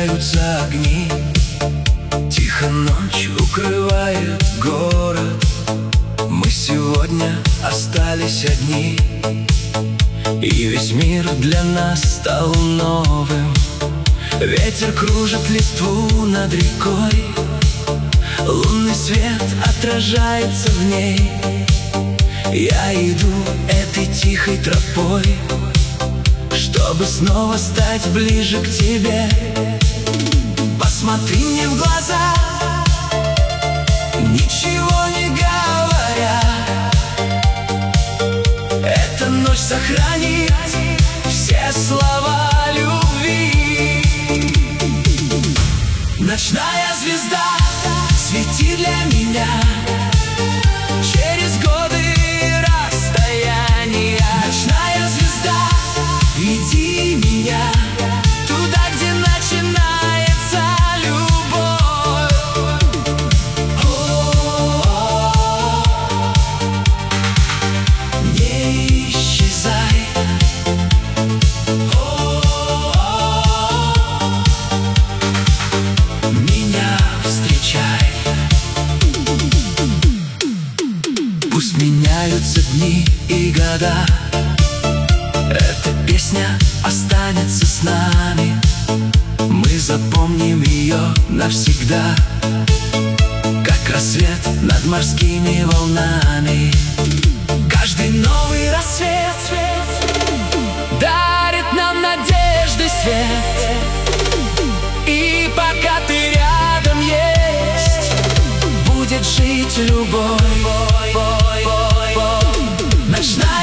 зажигаются огни. Тихо ночь укрывает город. Мы сегодня остались одни, и весь мир для нас стал новым. Ветер кружит листву над рекой, лунный свет отражается в ней. Я иду этой тихой тропой, чтобы снова стать ближе к тебе. Посмотри мне в глаза, ничего не говоря. Эта ночь сохранит все слова любви. Ночная звезда, свети для меня через годы и расстояния. Ночная звезда, веди меня туда, где начинается любовь. Не исчезай. Меня встречай. Пусть меняются дни и года, эта песня останется с нами. Мы запомним ее навсегда, как рассвет над морскими волнами. Каждый новый рассвет дарит нам надежды свет. И пока ты рядом есть, будет жить любовь. Ночная